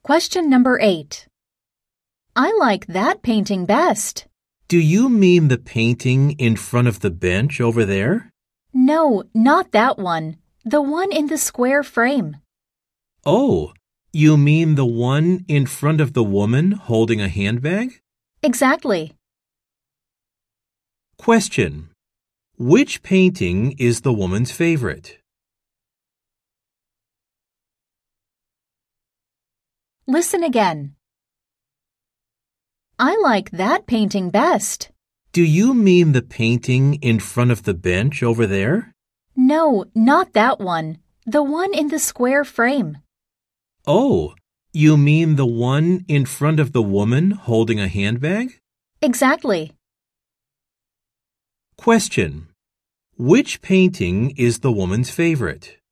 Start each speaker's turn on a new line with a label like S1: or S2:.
S1: Question number 8. I like that painting best.
S2: Do you mean the painting in front of the bench over there?
S1: No, not that one. The one in the square frame.
S2: Oh, you mean the one in front of the woman holding a handbag?
S1: Exactly.
S2: Question. Which painting is the woman's favorite?
S1: Listen again. I like that painting best.
S2: Do you mean the painting in front of the bench over there?
S1: No, not that one. The one in the square frame.
S2: Oh, you mean the one in front of the woman holding a handbag?
S1: Exactly.
S2: Question. Which painting is the woman's favorite?